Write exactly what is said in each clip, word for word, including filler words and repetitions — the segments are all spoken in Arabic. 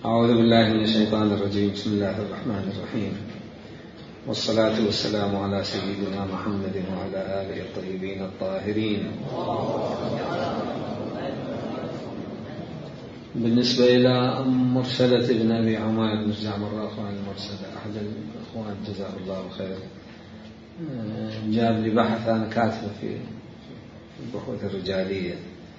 أعوذ بالله من الشيطان الرجيم. بسم الله الرحمن الرحيم، والصلاة والسلام على سيدنا محمد وعلى آله الطيبين الطاهرين. بالنسبة إلى مرسلة ابن أبي عمير مرجع مرة أخوان المرسلة، أحد الأخوان جزاه الله خير جاب لي بحث أنا كاتبه في البحوث الرجالية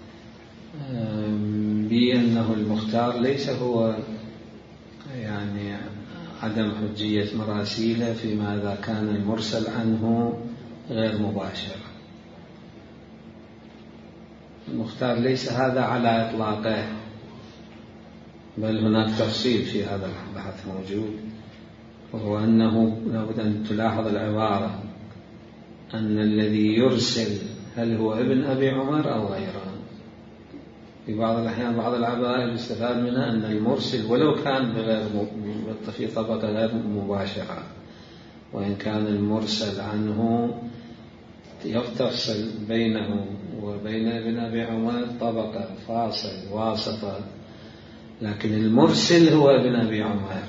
بأنه المختار ليس هو يعني عدم حجية مراسيله فيما إذا كان المرسل عنه غير مباشر. المختار ليس هذا على إطلاقه، بل هناك تفصيل في هذا البحث موجود، وهو أنه لابد أن تلاحظ العبارة أن الذي يرسل هل هو ابن أبي عمر أو غيره. في بعض الأحيان بعض العبائر يستفاد منها أن المرسل ولو كان في طبقة غير مباشرة، وإن كان المرسل عنه يفصل بينه وبين ابن أبي عمر طبقة فاصل واسطة، لكن المرسل هو ابن أبي عمر.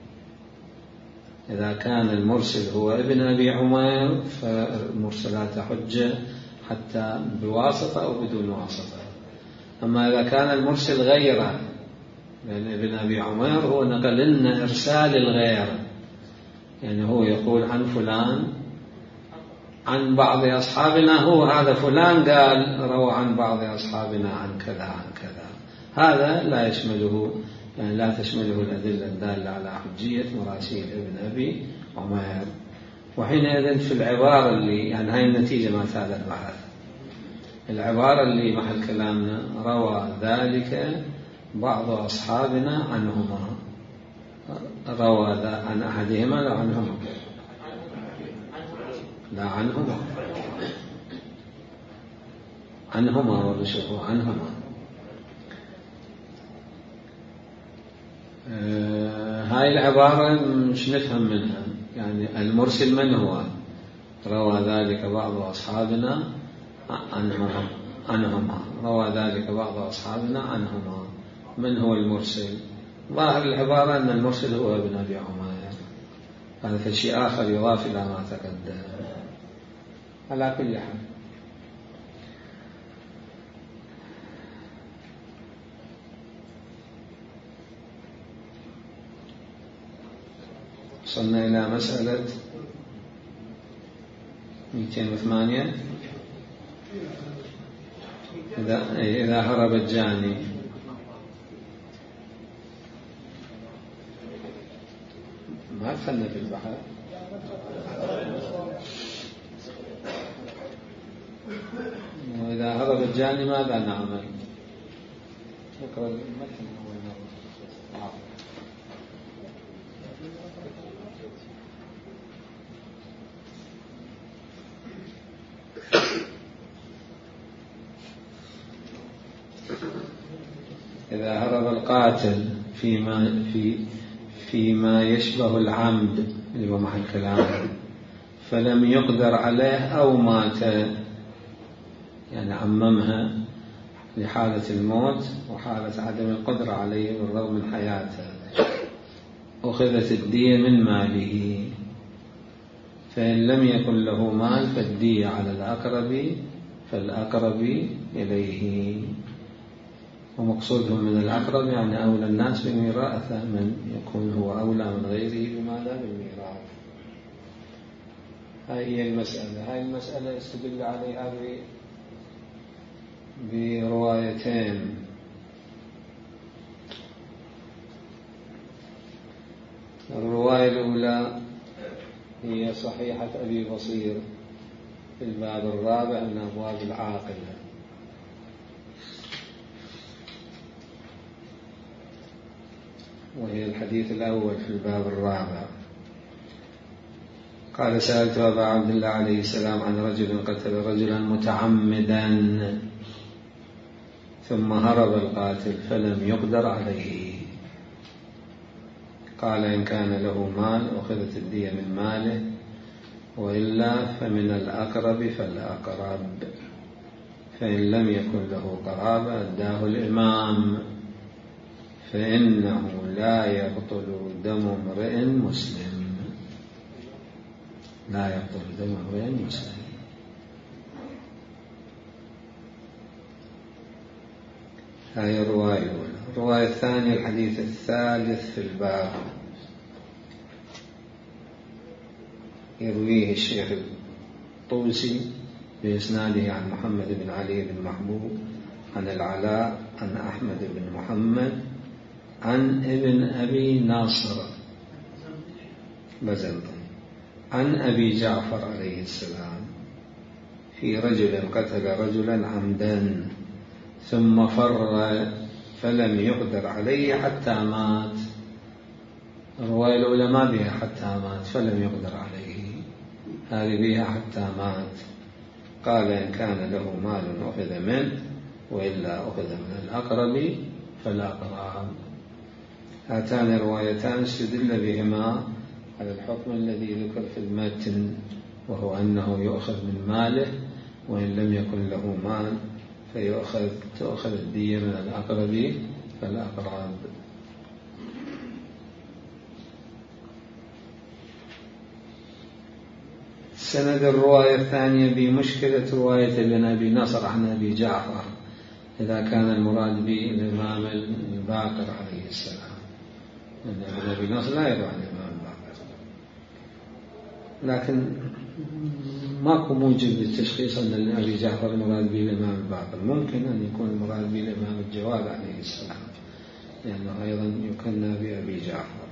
إذا كان المرسل هو ابن أبي عمر فالمرسلات حجة حتى بواسطة أو بدون واسطة. أما إذا كان المرسل غيره، لأن ابن أبي عمر هو نقل لنا إرسال الغير، يعني هو يقول عن فلان عن بعض أصحابنا، هو هذا فلان قال روى عن بعض أصحابنا عن كذا عن كذا، هذا لا يشمله، يعني لا تشمله الأدلة الدالة على حجية مراسيل ابن أبي عمر. وحينئذ في العبارة اللي يعني هاي النتيجة ما هذا البحث، العبارة اللي محل كلامنا روى ذلك بعض أصحابنا عنهما، روى ذا عن أحدهما لا عنهما، لا عنهما عنهما ورشوه عنهما. آه هاي العبارة مش نفهم منها، يعني المرسل من هو؟ روى ذلك بعض أصحابنا عنهما عنهما روى ذلك بعض أصحابنا عنهما. من هو المرسل؟ ظاهر العبارة أن المرسل هو ابن أبي عمر، هذا شيء آخر يضاف إلى ما تقدم. على كل حال وصلنا إلى مسألة مئتين وثمانية. إذا إذا هرب الجاني ما دخلنا في البحر، وإذا هرب الجاني ماذا نعمل؟ اقرأ المتن أول مرة. إذا هرب القاتل فيما في فيما يشبه العمد اللي هو محل كلامه فلم يقدر عليه أو مات، يعني عممها لحالة الموت وحالة عدم القدرة عليه بالرغم من حياته، أخذت الدية من ماله. فإن لم يكن له مال فالدية على الأقرب فالأقرب إليه. ومقصودهم من الأقرب يعني أولى الناس بميراث من يكون هو أولى من غيره بما لا بالميراث. هاي هي المسألة. هاي المسألة استدل عليها بروايتين. الرواية الأولى هي صحيحة أبي بصير في الباب الرابع من أبواب العاقلة، وهي الحديث الأول في الباب الرابع. قال: سألت أبا عبد الله عليه السلام عن رجل قتل رجلا متعمدا ثم هرب القاتل فلم يقدر عليه. قال: إن كان له مال أخذت الدية من ماله، وإلا فمن الأقرب فالأقرب، فإن لم يكن له قرابة أداه الإمام، فإنه لا يبطل دم امرئ مسلم. لا يبطل دم امرئ مسلم. هذه الرواية الأولى. الرواية الثانية الحديث الثالث في الباب، يرويه الشيخ الطوسي بإسناده عن محمد بن علي بن محبوب عن العلاء عن أحمد بن محمد عن ابن أبي ناصر بزنطي عن أبي جعفر عليه السلام في رجل قتل رجلا عمدا ثم فر فلم يقدر عليه حتى مات. الرواية الأولى ما بها حتى مات فلم يقدر عليه، هذه بها حتى مات. قال إن كان له مال أخذ منه وإلا أخذ من الأقرب فالأقرب. هاتان الروايتان استدل بهما على الحكم الذي ذكر في المتن، وهو أنه يؤخذ من ماله، وإن لم يكن له مال فيؤخذ تؤخذ الدية من الأقرب فالأقرب. سند الرواية الثانية بمشكلة رواية ابن أبي نصر عن أبي جعفر، إذا كان المراد به الإمام الباقر عليه السلام، أن ابن أبي نصر لا يروي عن الإمام الباقر، لكن ماكو موجب للتشخيص أن أبي جعفر المراد به الإمام الباقر. ممكن أن يكون المراد به الإمام الجواد عليه السلام، لأنه أيضا يكنى بأبي جعفر.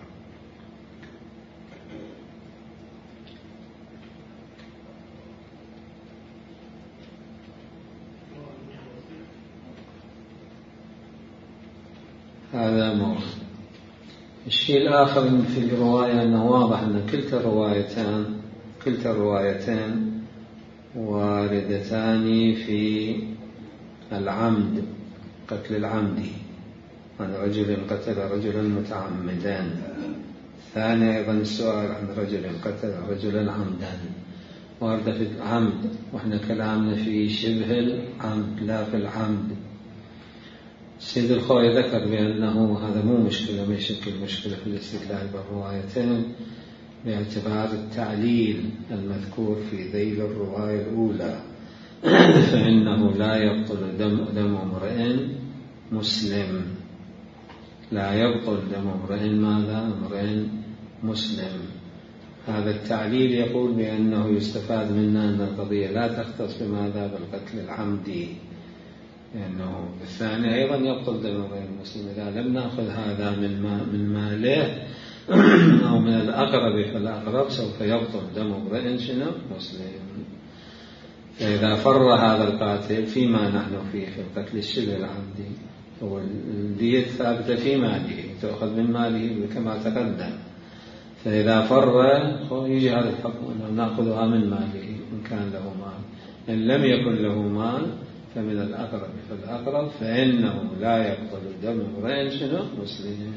هذا موضوع. الشيء الآخر في الرواية أنه واضح أن كلتا الروايتان كلتا الروايتان واردتان في العمد، قتل العمد، عن رجل قتل رجلا متعمدا. ثاني أيضا السؤال عن رجل قتل رجلا عمدا، وارد في العمد، وإحنا كلامنا في شبه العمد لا في العمد. سيد الخوي ذكر بأنه هذا مو مشكلة، ما يشكل مشكلة في الاستدلال بالروايتين باعتبار التعليل المذكور في ذيل الرواية الأولى فإنه لا يبطل دم, دم امرئ مسلم. لا يبطل دم امرئ ماذا؟ امرئ مسلم. هذا التعليل يقول بأنه يستفاد منا أن القضية لا تختص بماذا؟ بالقتل العمدي، لأنه الثاني أيضا يبطل دم امرئ مسلم. إذا لم نأخذ هذا من ما من ماله أو من الأقرب فالأقرب سوف يبطل دم امرئ مسلم. فإذا فر هذا القاتل فيما نحن فيه في القتل الشبه العمدي، هو الدية ثابتة في ماله، تأخذ من ماله كما تقدم. فإذا فر يجي هذا الحكم أنه نأخذها من ماله إن كان له مال. إن لم يكن له مال فمن الأقرب فالأقرب، فإنه لا يبطل دم امرئ مسلم.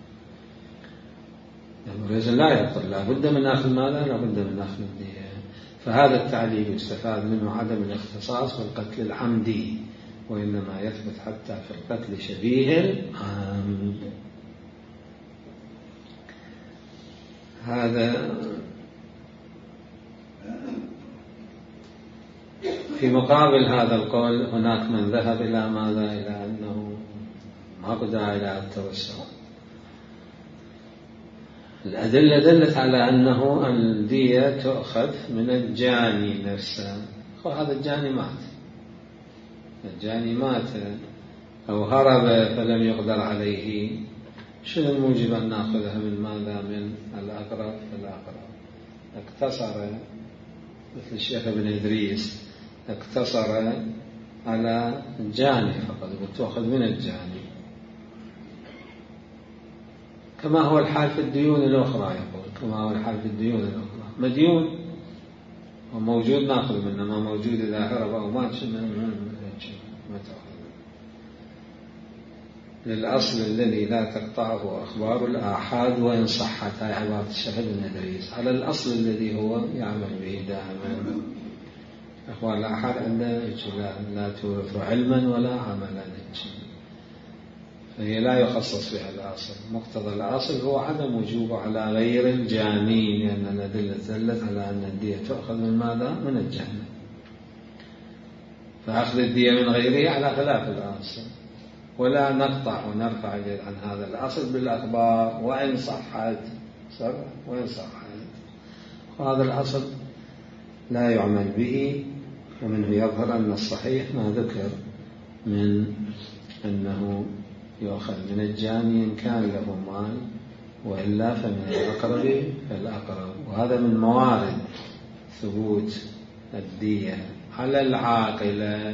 الرجل لا يبطل، لا بد من أخذ ماله، لا بد من أخذ الدية. فهذا التعليل يستفاد منه عدم الاختصاص بالقتل العمدي، وإنما يثبت حتى في القتل شبيه العمد. هذا في مقابل هذا القول هناك من ذهب إلى ماذا؟ إلى أنه ما قد إلى التوسع. الأدلة دلت على أنه الدية تؤخذ من الجاني نفسه. هذا الجاني مات، الجاني مات أو هرب فلم يقدر عليه، شنو الموجب أن نأخذها من ماذا؟ من الأقرب فالأقرب. اقتصر مثل الشيخ ابن إدريس اقتصر على الجاني فقط، وتأخذ من الجاني، كما هو الحال في الديون الأخرى. يقول كما هو الحال في الديون الأخرى، مديون وموجود نأخذ منه، ما موجود إذا هرب أو مات ما تأخذ. للأصل الذي لا تقطعه أخبار الآحاد وإن صحت، هاي عبارة الشيخ ابن إدريس، على الأصل الذي هو يعمل به دائما. أخبار الآحاد عندنا لا, لا تورث علما ولا عملا. فهي لا يخصص بها الأصل. مقتضى الأصل هو عدم وجوبه على غير الجاني، لأن الأدلة دلت على أن الدية تؤخذ من ماذا؟ من الجاني. فأخذ الدية من غيره على خلاف الأصل، ولا نقطع ونرفع عن هذا الأصل بالأخبار وإن صحت وإن صحت وهذا الأصل لا يعمل به. ومنه يظهر أن الصحيح ما ذكر من أنه يؤخذ من الجاني إن كان له مال، وإلا فمن الأقرب فالأقرب. وهذا من موارد ثبوت الدية على العاقلة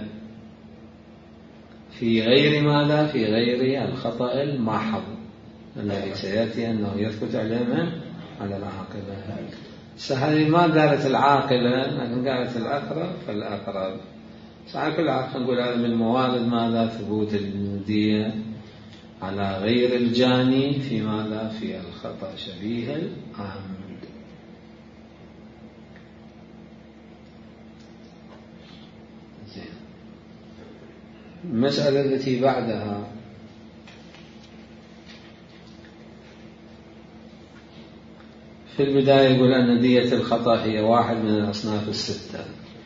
في غير ماذا؟ في غير الخطأ المحض الذي سيأتي أنه يثبت عليه من؟ على العاقلة. سهل ما قالت العاقلة لكن قالت الأقرب فالأقرب. على كل حال نقول هذا من موارد ماذا؟ ثبوت الدية على غير الجاني في ماذا؟ في الخطأ شبيه العمد. زين. المسألة التي بعدها في البداية يقول أن دية الخطأ هي واحد من الأصناف الستة.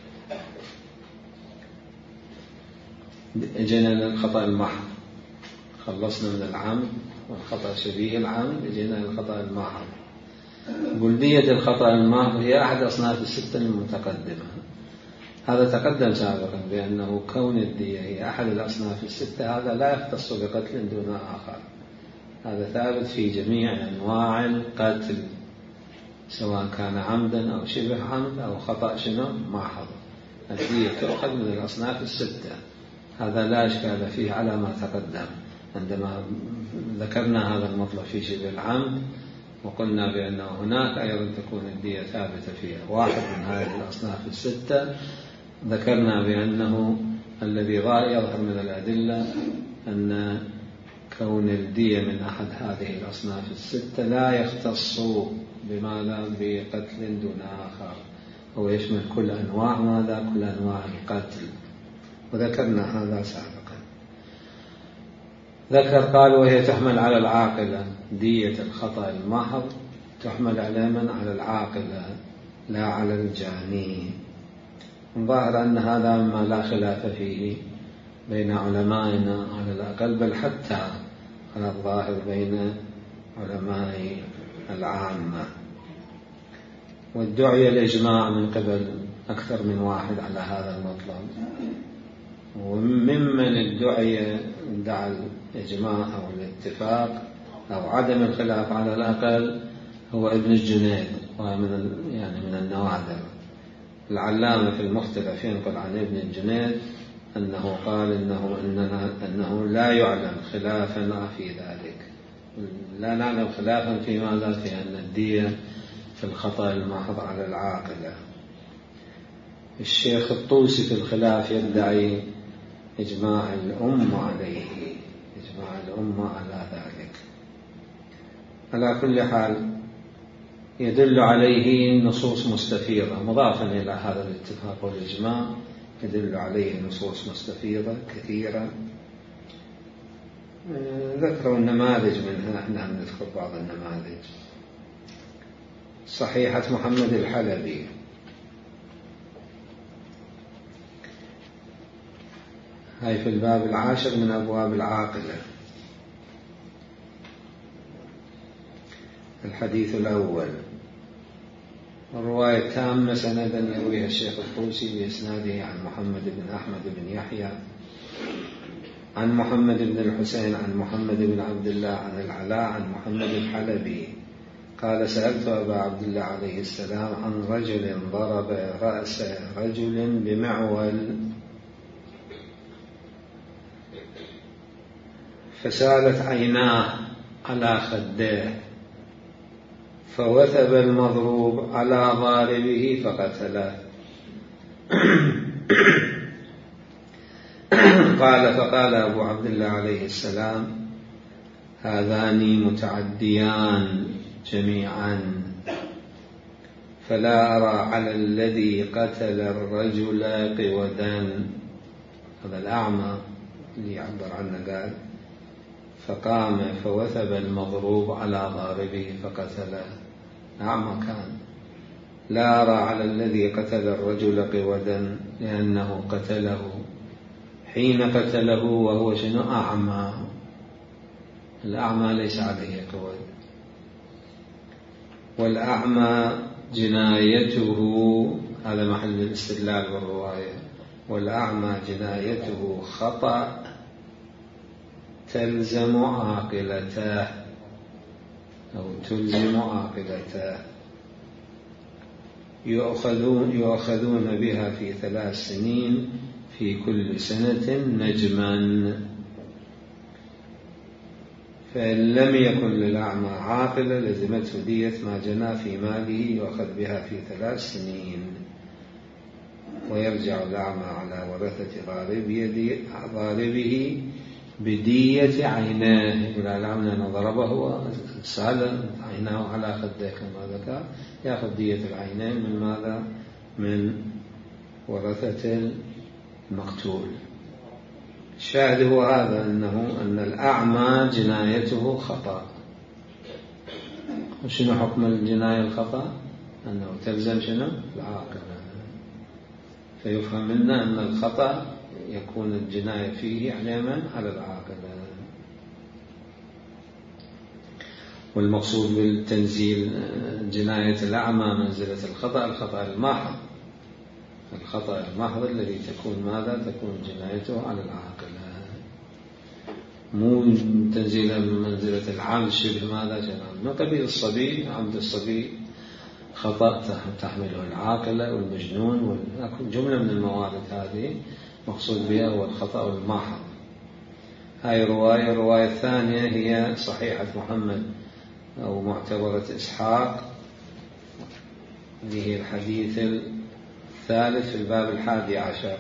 اجينا للخطأ المحض، خلصنا من العمد والخطأ شبيه العمد، اجينا للخطأ المحض. يقول دية الخطأ المحض هي أحد أصناف الستة المتقدمة. هذا تقدم سابقا بأنه كون الدية هي أحد الأصناف الستة هذا لا يختص بقتل دون آخر، هذا ثابت في جميع أنواع القتل سواء كان عمدا أو شبه عمد أو خطأ شنو محض. الدية تؤخذ من الأصناف الستة، هذا لا إشكال فيه على ما تقدم. عندما ذكرنا هذا المطلب في شبه العمد وقلنا بأنه هناك أيضا تكون الدية ثابتة فيها واحد من هذه الأصناف الستة، ذكرنا بأنه الذي يظهر من الأدلة أن كون الدية من أحد هذه الأصناف الستة لا يختص بماذا؟ بقتل دون آخر، هو يشمل كل أنواع ماذا؟ كل أنواع القتل، وذكرنا هذا سابقا. ذكر قال وهي تحمل على العاقلة. دية الخطأ المحض تحمل على من؟ على العاقلة لا على الجاني. ظاهر أن هذا ما لا خلاف فيه بين علمائنا على الأقل، بل حتى على الظاهر بين علماء العامة، والدعي الإجماع من قبل أكثر من واحد على هذا المطلب. وممن ادعي ادعى الإجماع أو الاتفاق أو عدم الخلاف على الأقل هو ابن الجنيد، وهو من يعني من النوادر. العلامة في المختلف ينقل عن ابن الجنيد أنه قال إنه إننا أنه لا يعلم خلافا في ذلك، لا نعلم خلافا في ماذا؟ في أن الدية في الخطأ المحض على العاقلة. الشيخ الطوسي في الخلاف يدعي إجماع الأمة عليه، إجماع الأمة على ذلك. على كل حال يدل عليه نصوص مستفيضة مضافا إلى هذا الاتفاق والإجماع، يدل عليه نصوص مستفيضة كثيرة. ذكروا النماذج منها، احنا نذكر بعض النماذج. صحيحة محمد الحلبي هاي في الباب العاشر من أبواب العاقلة، الحديث الأول. الرواية التامة سندا يرويها الشيخ الطوسي بإسناده عن محمد بن أحمد بن يحيى عن محمد بن الحسين عن محمد بن عبد الله عن العلاء عن محمد الحلبي قال سألت أبا عبد الله عليه السلام عن رجل ضرب رأس رجل بمعول فسالت عيناه على خديه فوثب المضروب على ضاربه فقتله. قال فقال أبو عبد الله عليه السلام هذان متعديان جميعا، فلا أرى على الذي قتل الرجل قودا. هذا الأعمى اللي يعبر عنه قال فقام فوثب المضروب على ضاربه فقتله. أعمى كان، لا أرى على الذي قتل الرجل قودا لأنه قتله حين قتله وهو شنو؟ أعمى. الأعمى ليس عليه قود. والأعمى جنايته، هذا محل الاستدلال بالرواية، والأعمى جنايته خطأ تلزم عاقلته أو تلزم عاقلته، يؤخذون, يؤخذون بها في ثلاث سنين في كل سنة نجما. فإن لم يكن للأعمى عاقلة لزمته دية ما جنى في ماله يؤخذ بها في ثلاث سنين، ويرجع الأعمى على ورثة ضاربه بدية عيناه. يقول الأعمى أنه ضربه وسال عيناه على خده كما ذكر، يأخذ دية العينين من ماذا؟ من ورثة المقتول. الشاهد هو هذا، أنه أن الأعمى جنايته خطأ. وشنو حكم الجناية الخطأ؟ أنه تلزم شنو؟ العاقلة. فيفهم منا أن الخطأ يكون الجناية فيه على من؟ على العاقلة. والمقصود بالتنزيل جناية الأعمى منزلة الخطأ، الخطأ الماحظ، الخطأ المحض الذي تكون ماذا؟ تكون جنايته على العاقلة، مو تنزيل منزلة العمد شبه ماذا؟ شبه من قبيل الصبي. عمد الصبي خطأ تحمله العاقلة والمجنون وجملة من الموارد هذه مقصود بها هو الخطأ المحض. هاي رواية. الرواية الثانية هي صحيحة محمد أو معتبرة إسحاق، اللي هي الحديث الثالث في الباب الحادي عشر،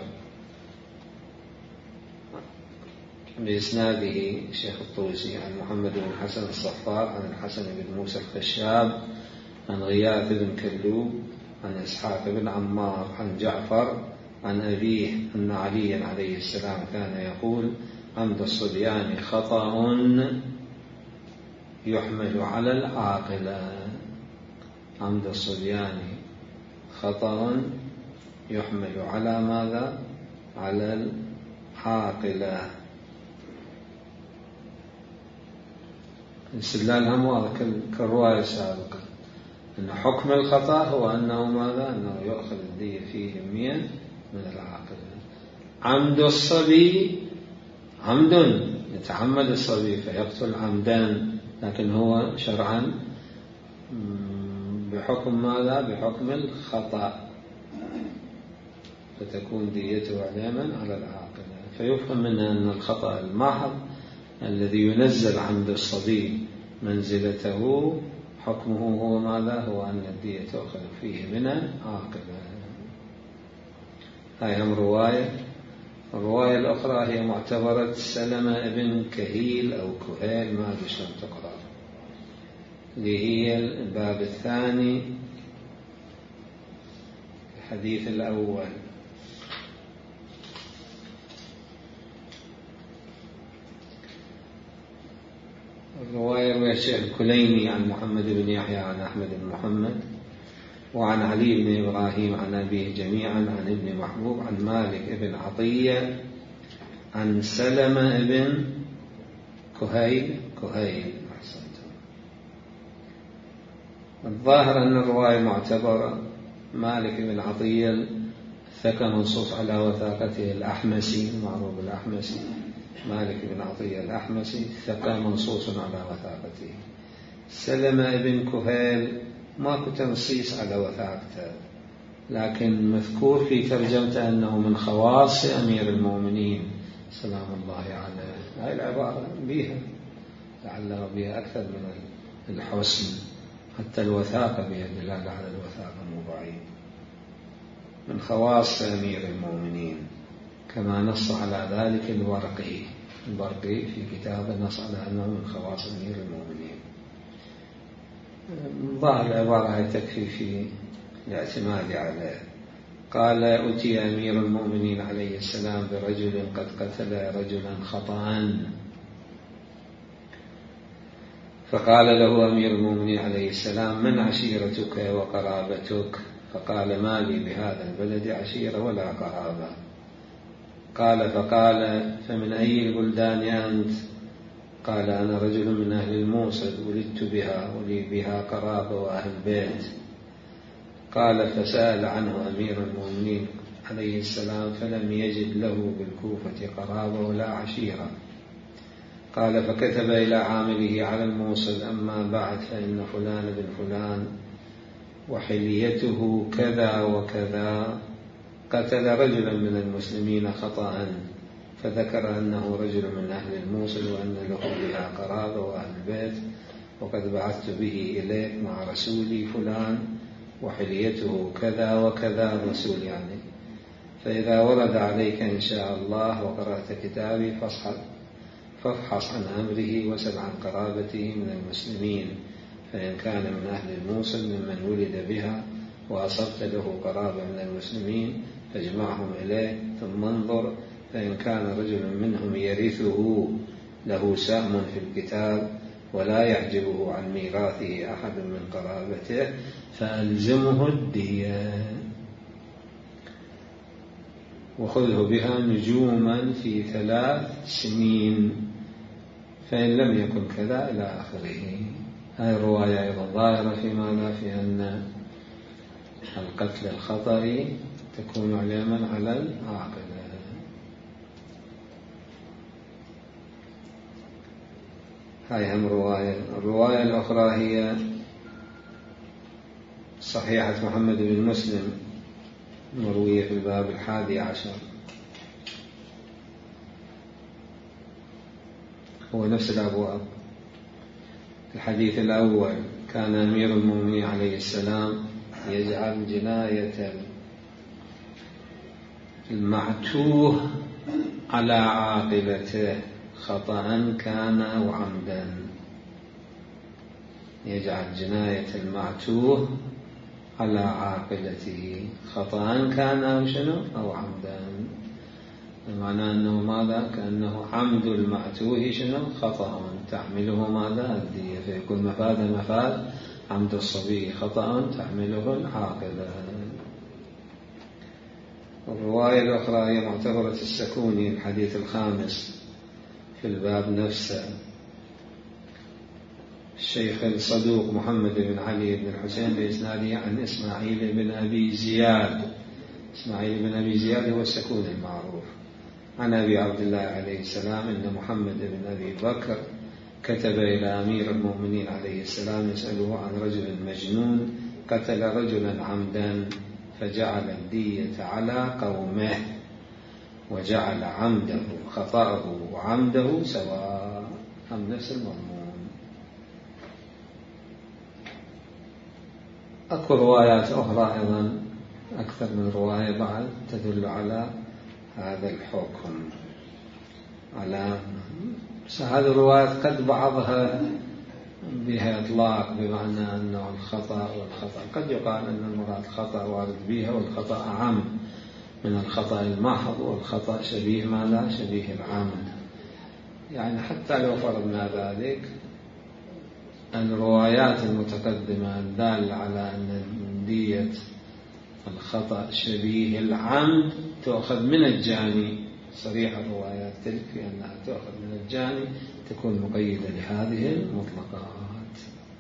بإسناده الشيخ الطوسي عن محمد بن حسن الصفار عن الحسن بن موسى الخشاب عن غياث بن كلوب عن إسحاق بن عمار عن جعفر عن أبيه أن عليا عليه السلام كان يقول: عمد الصبيان خطأ يحمل على العاقلة. عمد الصبيان خطأ يحمل على ماذا؟ على العاقلة. الاستدلال هم واضح كالرواية السابقة، أن حكم الخطأ هو أنه ماذا؟ أنه يؤخذ الدية فيه مية من العاقلة. عمد الصبي عمد، يتعمد الصبي فيقتل عمدا، لكن هو شرعا بحكم ماذا؟ بحكم الخطأ، فتكون ديته علما على العاقلة. فيفهم منها أن الخطأ المحض الذي ينزل عمد الصبي منزلته حكمه هو ماذا؟ هو أن الدية تأخذ فيه من العاقلة. هاي هم رواية. الرواية الأخرى هي معتبرة سلمة بن كهيل أو كهيل، ما أدري شلون تقرأ، اللي هي الباب الثاني الحديث الأول. الرواية رواه الشيخ الكليني عن محمد بن يحيى عن أحمد بن محمد وعن علي بن إبراهيم عن أبيه جميعا عن ابن محبوب عن مالك بن عطية عن سلمة بن كهيل كهيل أحسنت. الظاهر أن الرواية معتبرة. مالك بن عطية ثقة منصوص على وثاقته، الأحمسي معروف الأحمسي، مالك بن عطية الأحمسي ثقة منصوص على وثاقته. سلمة بن كهيل ماكو تنصيص على وثاقته، لكن مذكور في ترجمته أنه من خواص أمير المؤمنين سلام الله عليه. هاي العبارة بها لعله بها أكثر من الحسن، حتى الوثاقة بها دلالة على الوثاقة مو بعيد. من خواص أمير المؤمنين كما نص على ذلك الورقي البرقي في كتابه، نص على أنه من خواص أمير المؤمنين. ظاهر العبارة هي تكفي في الاعتماد عليه. قال: أتي أمير المؤمنين عليه السلام برجل قد قتل رجلا خطأ، فقال له أمير المؤمنين عليه السلام: من عشيرتك وقرابتك؟ فقال: ما لي بهذا البلد عشيرة ولا قرابة. قال: فقال: فمن أي البلدان أنت؟ قال: أنا رجل من أهل الموصل، ولدت بها ولي بها قرابة وأهل بيت. قال: فسأل عنه أمير المؤمنين عليه السلام فلم يجد له بالكوفة قرابة ولا عشيرة. قال: فكتب إلى عامله على الموصل: أما بعد فإن فلان بن فلان وحليته كذا وكذا قتل رجلا من المسلمين خطأ، فذكر أنه رجل من أهل الموصل وأن له بها قرابة وأهل بيت، وقد بعثت به إليك مع رسولي فلان وحليته كذا وكذا، الرسول يعني. فإذا ورد عليك إن شاء الله وقرأت كتابي فافحص عن أمره وسل عن قرابته من المسلمين، فإن كان من أهل الموصل ممن ولد بها وأصبت له قرابة من المسلمين فاجمعهم إليه، ثم انظر، فإن كان رجل منهم يرثه له سهم في الكتاب ولا يعجبه عن ميراثه أحد من قرابته فألزمه الدية وخذه بها نجوما في ثلاث سنين، فإن لم يكن كذا إلى آخره. هذه الرواية أيضا ظاهرة في معنى في أن القتل الخطأ تكون علما على العاقل. هاي هم رواية. الرواية الأخرى هي صحيحة محمد بن مسلم مروية في الباب الحادي عشر، هو نفس الأبواب. الحديث الأول: كان أمير المؤمنين عليه السلام يجعل جناية المعتوه على عاقبته خطأ كان أو عمدا. يجعل جناية المعتوه على عاقلته خطأ كان أو شنو أو عمدا، بمعنى أنه ماذا؟ كأنه عمد المعتوه شنو خطأ تحمله ماذا؟ الدية، فيكون مفاد مفاد عمد الصبي خطأ تحمله العاقلة. الرواية الأخرى هي معتبرة السكوني، الحديث الخامس في الباب نفسه. الشيخ الصدوق محمد بن علي بن الحسين بإسناده عن إسماعيل بن أبي زياد. إسماعيل بن أبي زياد هو السكون المعروف. عن أبي عبد الله عليه السلام إن محمد بن أبي بكر كتب إلى أمير المؤمنين عليه السلام يسأله عن رجل مجنون قتل رجلا عمدا، فجعل الدية على قومه وجعل عمده خطأه وعمده سواء، هم نفس المضمون. أكو روايات أخرى أيضا أكثر من رواية بعد تدل على هذا الحكم، على هذه الروايات قد بعضها بها إطلاق بمعنى أنه الخطأ والخطأ، قد يقال أن المراد الخطأ وارد بها والخطأ عام من الخطأ المحض، والخطأ شبيه ماذا؟ شبيه العمد. يعني حتى لو فرضنا ذلك الروايات المتقدمة الدالة على أن دية الخطأ شبيه العمد تأخذ من الجاني، صريح الروايات تلك في أنها تأخذ من الجاني تكون مقيدة لهذه المطلقات.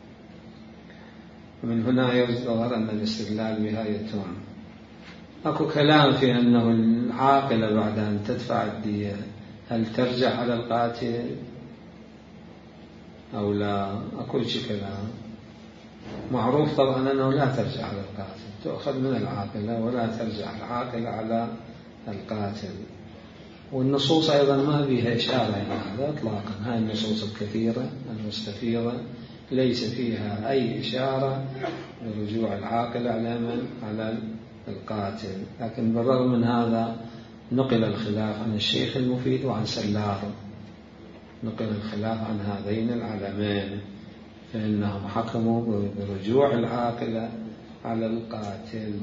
ومن هنا يظهر أن الاستدلال بها يتم. أكو كلام في أنه العاقلة بعد أن تدفع الدية هل ترجع على القاتل أو لا؟ أكو شي كلام معروف طبعا أنه لا ترجع على القاتل، تأخذ من العاقلة ولا ترجع العاقلة على القاتل. والنصوص أيضا ما بها إشارة إلى هذا إطلاقا. هاي النصوص الكثيرة المستفيضة ليس فيها أي إشارة لرجوع العاقلة على من؟ على القاتل. لكن بالرغم من هذا نقل الخلاف عن الشيخ المفيد وعن سلار، نقل الخلاف عن هذين العلمين، فإنهم حكموا برجوع العاقلة على القاتل.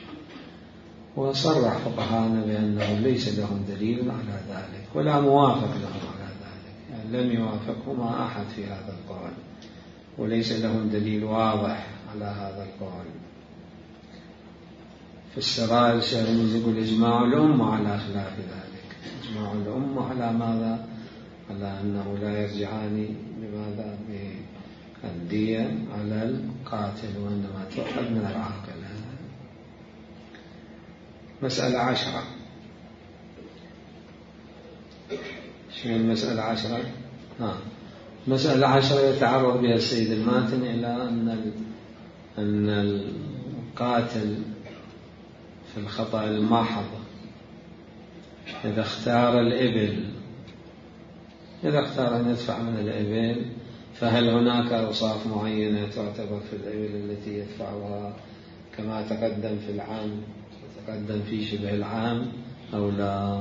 وصرح فقهانا بأنه ليس لهم دليل على ذلك ولا موافق لهم على ذلك، يعني لم يوافقهما أحد في هذا القول. وليس لهم دليل واضح على هذا القول. في السراء الشهرين يقول إجماع الأمة على خلاف ذلك. إجماع الأمة على ماذا؟ على أنه لا يرجعان بماذا؟ بالدية على القاتل، وإنما تؤخذ من العاقل. مسألة عشرة. شنو المسألة عشرة؟ ها. مسألة عشرة يتعرض بها السيد الماتن إلى أن أن القاتل في الخطأ الماحظ إذا اختار الإبل، إذا اختار أن يدفع من الإبل، فهل هناك أوصاف معينة تعتبر في الإبل التي يدفعها كما تقدم في العام تقدم في شبه العام أو لا؟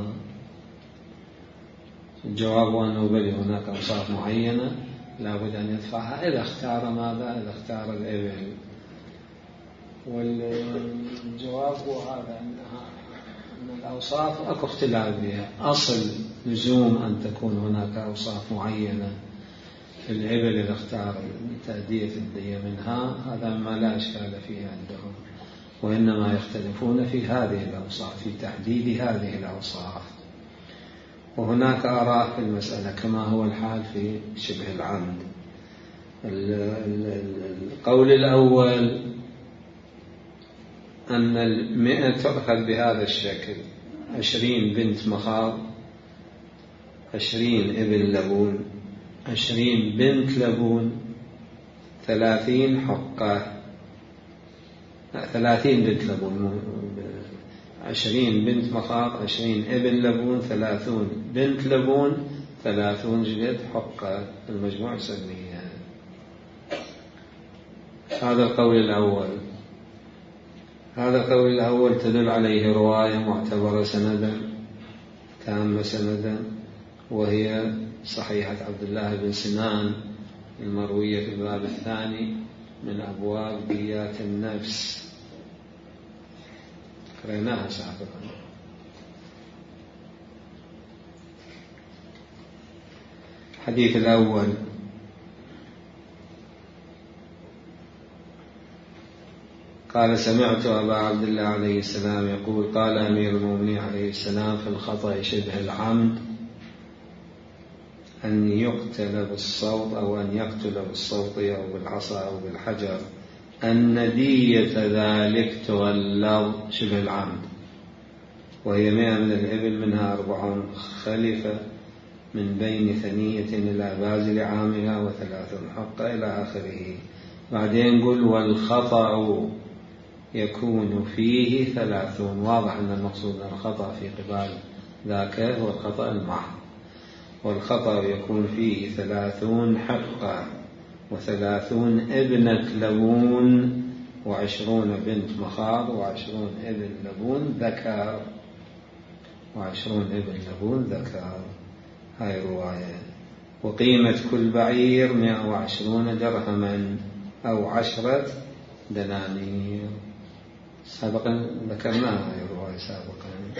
الجواب أنه بل هناك أوصاف معينة لا بد أن يدفعها إذا اختار ماذا؟ إذا اختار الإبل. والجواب هو هذا، أن الأوصاف أكو اختلاف بها. أصل لزوم أن تكون هناك أوصاف معينة في الإبل إذا اختار تأدية الدية منها، هذا ما لا إشكال فيه عندهم، وإنما يختلفون في هذه الأوصاف، في تحديد هذه الأوصاف. وهناك آراء في المسألة كما هو الحال في شبه العمد. القول الأول أن المئة تؤخذ بهذا الشكل: عشرين بنت مخاض، عشرين ابن لبون، عشرين بنت لبون، ثلاثين حقة، ثلاثين بنت لبون، عشرين بنت مخاض، عشرين ابن لبون، ثلاثون بنت لبون، ثلاثون جلد حقة، المجموع سنية. هذا القول الأول. هذا القول الأول تدل عليه رواية معتبرة سندا، تامة سندا، وهي صحيحة عبد الله بن سنان المروية في الباب الثاني من أبواب ديات النفس، قرأناها سابقا. الحديث الأول: قال: سمعت أبا عبد الله عليه السلام يقول: قال أمير المؤمنين عليه السلام في الخطأ شبه العمد أن يقتل بالصوت أو أن يقتل بالصوت أو بالعصا أو بالحجر، أن دية ذلك تغلظ شبه العمد، وهي مئة من الإبل، منها أربعون خلفة من بين ثنية إلى بازل عامها، وثلاث حقة إلى آخره. بعدين قل: والخطأ يكون فيه ثلاثون. واضح أن المقصود الخطأ في قبال ذاك هو الخطأ المحض. والخطأ يكون فيه ثلاثون حقة، وثلاثون ابنة لبون، وعشرون بنت مخاض، وعشرون ابن لبون ذكر، وعشرون ابن لبون ذكر. هاي رواية. وقيمة كل بعير مئة وعشرون درهما أو عشرة دنانير. سابقا ذكرناها هاي الرواية سابقا.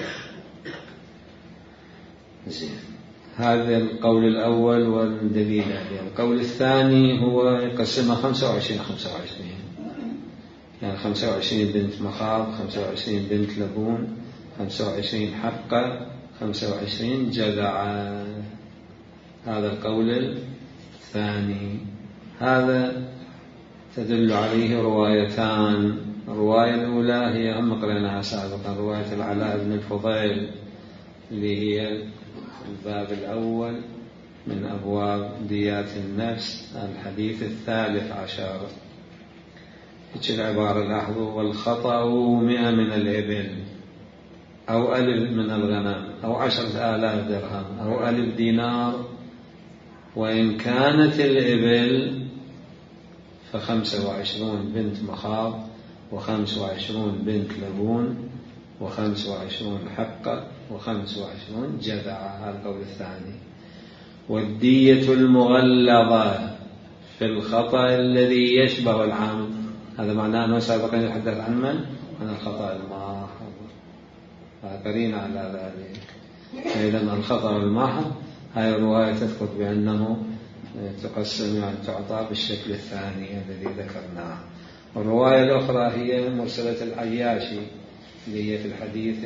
زين. هذا القول الأول والدليل عليه. القول الثاني هو يقسمها خمسة وعشرين خمسة وعشرين، يعني خمسة وعشرين بنت مخاض، خمسة وعشرين بنت لبون، خمسة وعشرين حقة، خمسة وعشرين جذعة. هذا القول الثاني. هذا تدل عليه روايتان. الرواية الأولى هي أم قرأناها سابقا، رواية العلاء بن الفضيل اللي هي الباب الأول من أبواب ديات النفس، الحديث الثالث عشر. هيك العبارة لاحظوا: والخطأ مئة من الإبل، أو ألف من الغنم، أو عشرة آلاف درهم، أو ألف دينار، وإن كانت الإبل فخمسة وعشرون بنت مخاض، وخمس وعشرون بنت لبون، وخمس وعشرون حقة، وخمس وعشرون جذعة. هذا القول الثاني. والدية المغلظة في الخطأ الذي يشبه العمد، هذا معناه أنه سابقا يتحدث عن من؟ عن الخطأ الماحظ، قرينا على ذلك. فإذا الخطأ الماحظ هاي الرواية تثبت بأنه تقسم يعني تعطى بالشكل الثاني الذي ذكرناه. والرواية الأخرى هي مرسلة العياشي اللي هي في الحديث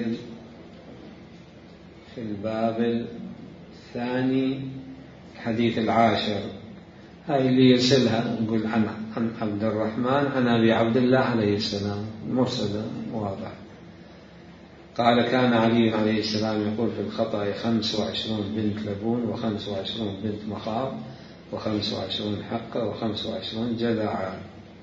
في الباب الثاني الحديث العاشر، هاي اللي يرسلها نقول عن عن عبد الرحمن عن أبي عبد الله عليه السلام، مرسلة واضح. قال كان علي عليه السلام يقول في الخطأ خمس وعشرون بنت لبون وخمس وعشرون بنت مخاض وخمس وعشرون حقة وخمس وعشرون جذعا،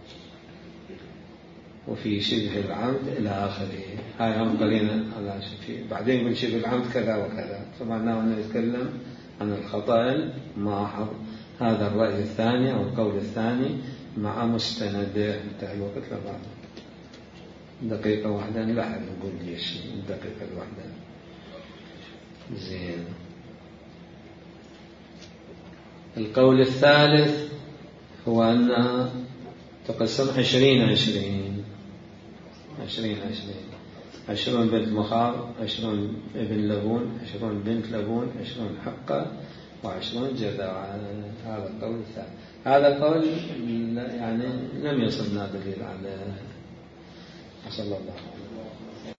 وفي شبه العمد إلى آخره. هاي هم قليلا على شيء، بعدين يقول شبه العمد كذا وكذا، فمعناه أنه يتكلم عن الخطأ الماحظ. هذا الرأي الثاني أو القول الثاني مع مستنده. انتهى الوقت لبعض دقيقة واحدة، لا أحد نقول ليش الدقيقة الواحدة. زين. القول الثالث هو أنها تقسم عشرين عشرين عشرين عشرين عشرون بنت مخاض، عشرون ابن لبون، عشرون بنت لبون، عشرون حقة، وعشرون جذع. هذا القول الثالث. هذا القول يعني لم يصلنا دليل على. صلى الله عليه وسلم.